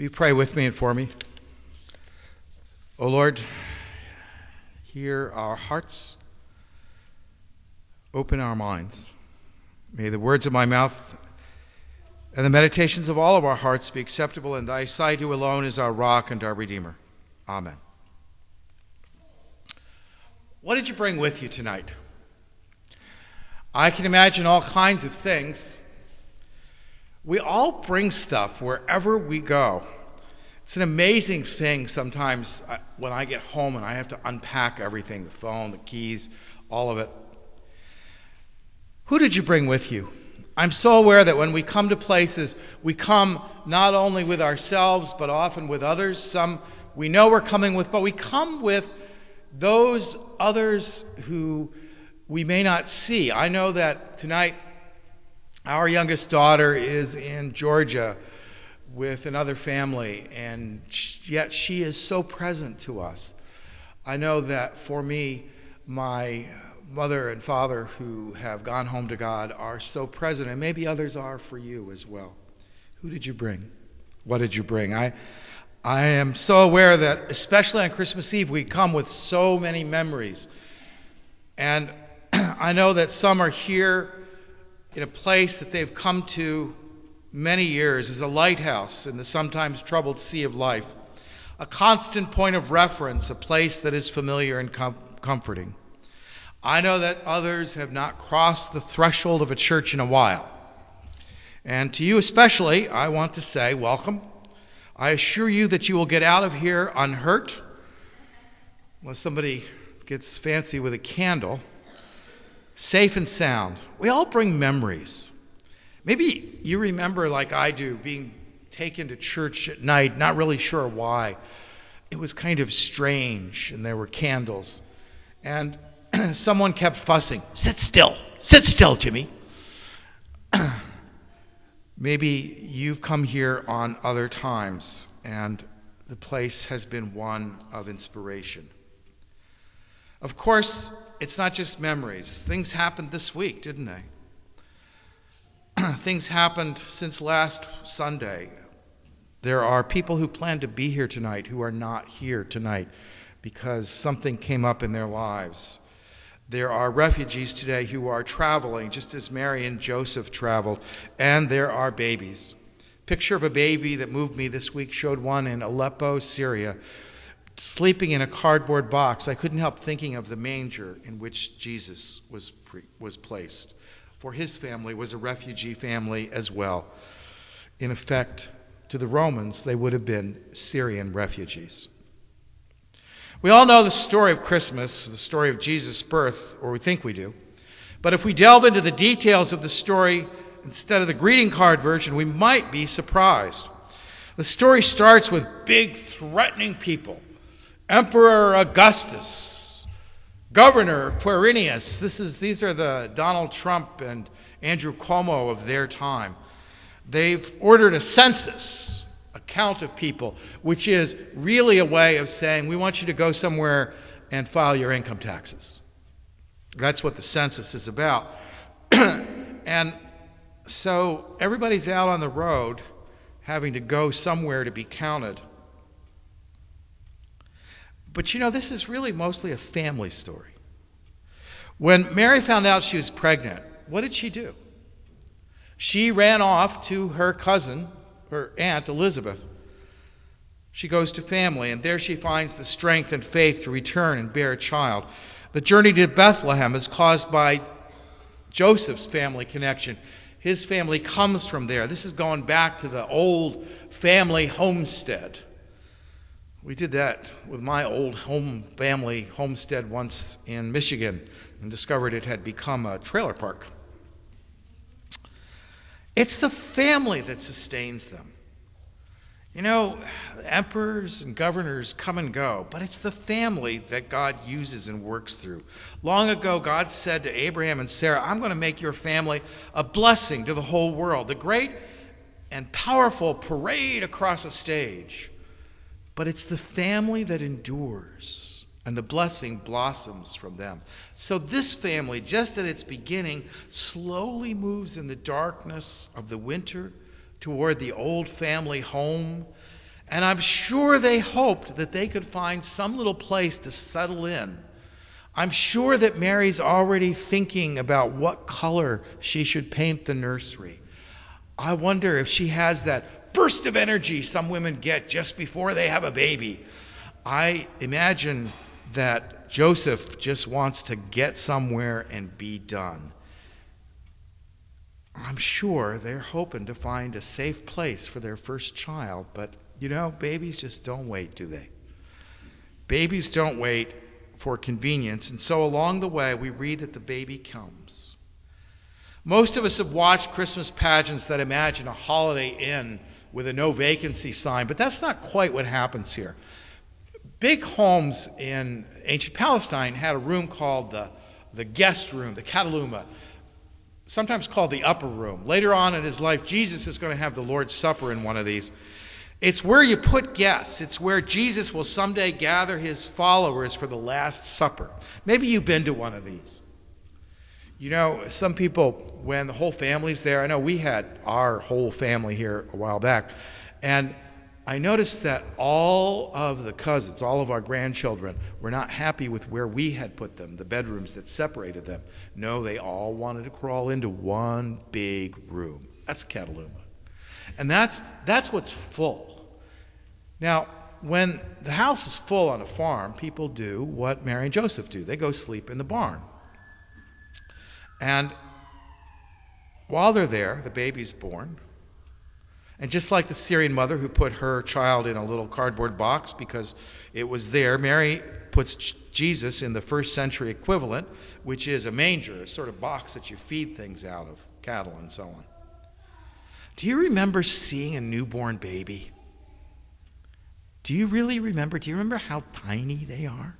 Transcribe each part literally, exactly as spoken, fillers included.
Will you pray with me and for me? O Lord, hear our hearts, open our minds. May the words of my mouth and the meditations of all of our hearts be acceptable in thy sight, who alone is our rock and our Redeemer. Amen. What did you bring with you tonight? I can imagine all kinds of things. We all bring stuff wherever we go. It's an amazing thing sometimes when I get home and I have to unpack everything, the phone, the keys, all of it. Who did you bring with you? I'm so aware that when we come to places, we come not only with ourselves, but often with others. Some we know we're coming with, but we come with those others who we may not see. I know that tonight our youngest daughter is in Georgia with another family, and yet she is so present to us. I know that for me, my mother and father who have gone home to God are so present, and maybe others are for you as well. Who did you bring? What did you bring? I, I am so aware that, especially on Christmas Eve, we come with so many memories. And I know that some are here in a place that they've come to many years as a lighthouse in the sometimes troubled sea of life, a constant point of reference, a place that is familiar and com- comforting. I know that others have not crossed the threshold of a church in a while. And to you especially, I want to say welcome. I assure you that you will get out of here unhurt, unless somebody gets fancy with a candle, safe and sound. We all bring memories. Maybe you remember, like I do, being taken to church at night, not really sure why. It was kind of strange, and there were candles. And someone kept fussing, "Sit still, sit still, Jimmy." Maybe you've come here on other times, and the place has been one of inspiration. Of course, it's not just memories. Things happened this week, didn't they? Things happened since last Sunday. There are people who plan to be here tonight who are not here tonight because something came up in their lives. There are refugees today who are traveling, just as Mary and Joseph traveled, and there are babies. Picture of a baby that moved me this week showed one in Aleppo, Syria, sleeping in a cardboard box. I couldn't help thinking of the manger in which Jesus was pre- was placed. For his family was a refugee family as well. In effect, to the Romans, they would have been Syrian refugees. We all know the story of Christmas, the story of Jesus' birth, or we think we do. But if we delve into the details of the story instead of the greeting card version, we might be surprised. The story starts with big, threatening people. Emperor Augustus, Governor Quirinius. This is, these are the Donald Trump and Andrew Cuomo of their time. They've ordered a census, a count of people, which is really a way of saying, we want you to go somewhere and file your income taxes. That's what the census is about. And so everybody's out on the road having to go somewhere to be counted. But you know, this is really mostly a family story. When Mary found out she was pregnant, what did she do? She ran off to her cousin, her aunt Elizabeth. She goes to family, and there she finds the strength and faith to return and bear a child. The journey to Bethlehem is caused by Joseph's family connection. His family comes from there. This is going back to the old family homestead. We did that with my old home family homestead once in Michigan and discovered it had become a trailer park. It's the family that sustains them. You know, emperors and governors come and go, but it's the family that God uses and works through. Long ago, God said to Abraham and Sarah, I'm going to make your family a blessing to the whole world. The great and powerful parade across a stage. But it's the family that endures, and the blessing blossoms from them. So this family, just at its beginning, slowly moves in the darkness of the winter toward the old family home And I'm sure they hoped that they could find some little place to settle in. I'm sure that Mary's already thinking about what color she should paint the nursery. I wonder if she has that burst of energy some women get just before they have a baby. I imagine that Joseph just wants to get somewhere and be done. I'm sure they're hoping to find a safe place for their first child, but you know, babies just don't wait, do they? Babies don't wait for convenience, and so along the way we read that the baby comes. Most of us have watched Christmas pageants that imagine a Holiday Inn with a no vacancy sign, but that's not quite what happens here. Big homes in ancient Palestine had a room called the, the guest room, the kataluma, sometimes called the upper room. Later on in his life, Jesus is going to have the Lord's Supper in one of these. It's where you put guests. It's where Jesus will someday gather his followers for the Last Supper. Maybe you've been to one of these. You know, some people, when the whole family's there, I know we had our whole family here a while back, and I noticed that all of the cousins, all of our grandchildren, were not happy with where we had put them, the bedrooms that separated them. No, they all wanted to crawl into one big room. That's Cataluma. And that's, that's what's full. Now, when the house is full on a farm, people do what Mary and Joseph do. They go sleep in the barn. And while they're there, the baby's born. And just like the Syrian mother who put her child in a little cardboard box because it was there, Mary puts Jesus in the first century equivalent, which is a manger, a sort of box that you feed things out of, cattle and so on. Do you remember seeing a newborn baby? Do you really remember? Do you remember how tiny they are?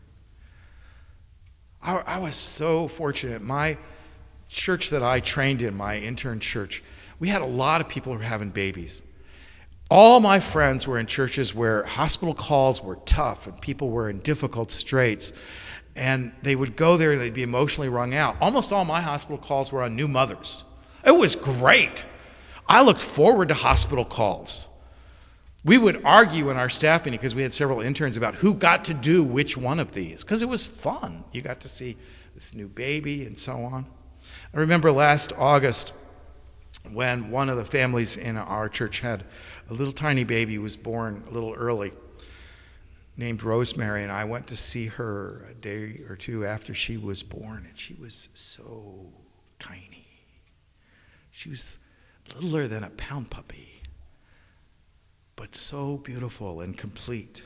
I, I was so fortunate. My church that I trained in, my intern church, we had a lot of people who were having babies. All my friends were in churches where hospital calls were tough and people were in difficult straits. And they would go there and they'd be emotionally wrung out. Almost all my hospital calls were on new mothers. It was great. I looked forward to hospital calls. We would argue in our staff meeting, because we had several interns, about who got to do which one of these, because it was fun. You got to see this new baby and so on. I remember last August when one of the families in our church had a little tiny baby who was born a little early, named Rosemary, and I went to see her a day or two after she was born, and she was so tiny. She was littler than a pound puppy, but so beautiful and complete.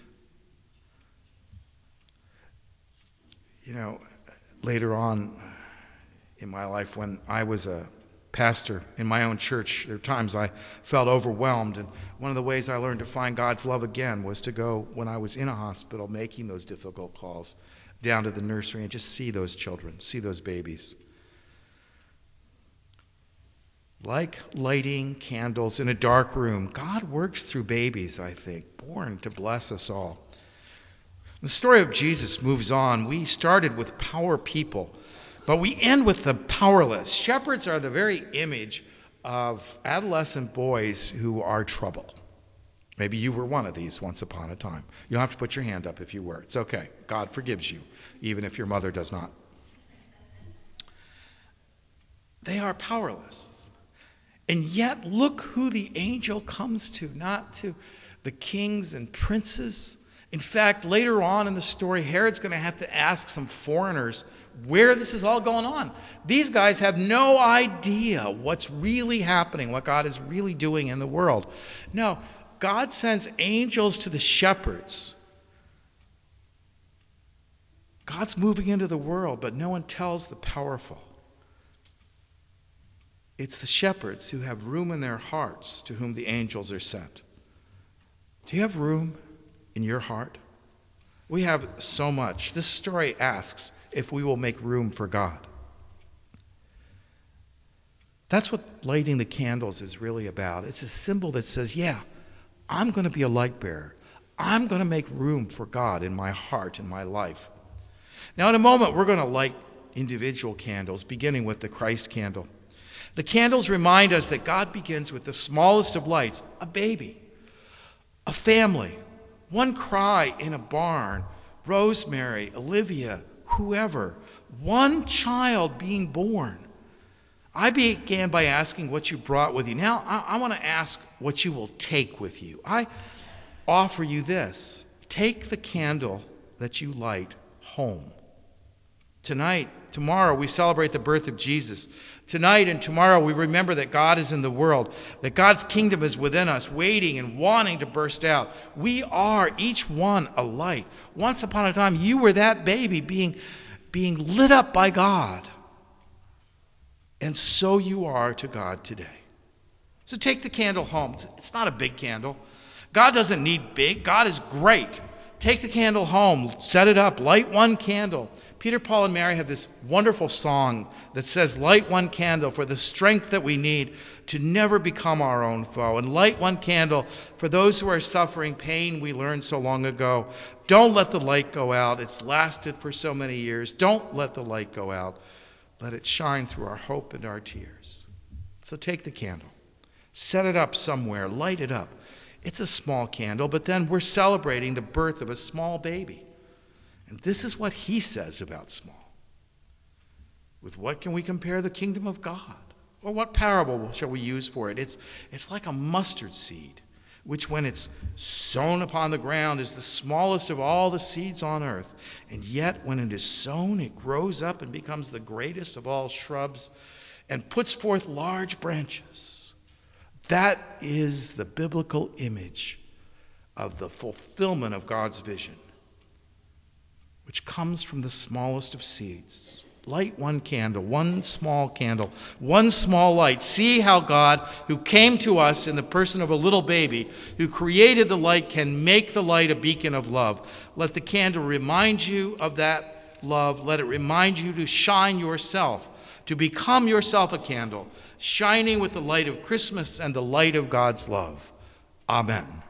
You know, later on in my life, when I was a pastor in my own church, there were times I felt overwhelmed, and one of the ways I learned to find God's love again was to go, when I was in a hospital making those difficult calls, down to the nursery and just see those children, see those babies. Like lighting candles in a dark room, God works through babies, I think, born to bless us all. The story of Jesus moves on. We started with power people, but we end with the powerless. Shepherds are the very image of adolescent boys who are trouble. Maybe you were one of these once upon a time. You don't have to put your hand up if you were. It's okay. God forgives you, even if your mother does not. They are powerless. And yet, look who the angel comes to, not to the kings and princes. In fact, later on in the story, Herod's going to have to ask some foreigners where this is all going on. These guys have no idea what's really happening, what God is really doing in the world. No, God sends angels to the shepherds. God's moving into the world, but no one tells the powerful. It's the shepherds who have room in their hearts to whom the angels are sent. Do you have room in your heart? We have so much. This story asks if we will make room for God. That's what lighting the candles is really about. It's a symbol that says, yeah, I'm going to be a light bearer. I'm going to make room for God in my heart, in my life. Now, in a moment, we're going to light individual candles, beginning with the Christ candle. The candles remind us that God begins with the smallest of lights, a baby. A family, one cry in a barn, Rosemary, Olivia, whoever, one child being born. I began by asking what you brought with you. Now I, I want to ask what you will take with you. I offer you this. Take the candle that you light home. Tonight, tomorrow, we celebrate the birth of Jesus. Tonight and tomorrow, we remember that God is in the world, that God's kingdom is within us, waiting and wanting to burst out. We are, each one, a light. Once upon a time, you were that baby being, being lit up by God. And so you are to God today. So take the candle home. It's, it's not a big candle. God doesn't need big. God is great. Take the candle home, set it up, light one candle. Peter, Paul, and Mary have this wonderful song that says, light one candle for the strength that we need to never become our own foe. And light one candle for those who are suffering pain we learned so long ago. Don't let the light go out. It's lasted for so many years. Don't let the light go out. Let it shine through our hope and our tears. So take the candle, set it up somewhere, light it up. It's a small candle, but then we're celebrating the birth of a small baby. And this is what he says about small. With what can we compare the kingdom of God? Or what parable shall we use for it? It's, it's like a mustard seed, which when it's sown upon the ground is the smallest of all the seeds on earth. And yet when it is sown, it grows up and becomes the greatest of all shrubs and puts forth large branches. That is the biblical image of the fulfillment of God's vision, which comes from the smallest of seeds. Light one candle, one small candle, one small light. See how God, who came to us in the person of a little baby, who created the light, can make the light a beacon of love. Let the candle remind you of that love. Let it remind you to shine yourself, to become yourself a candle, shining with the light of Christmas and the light of God's love. Amen.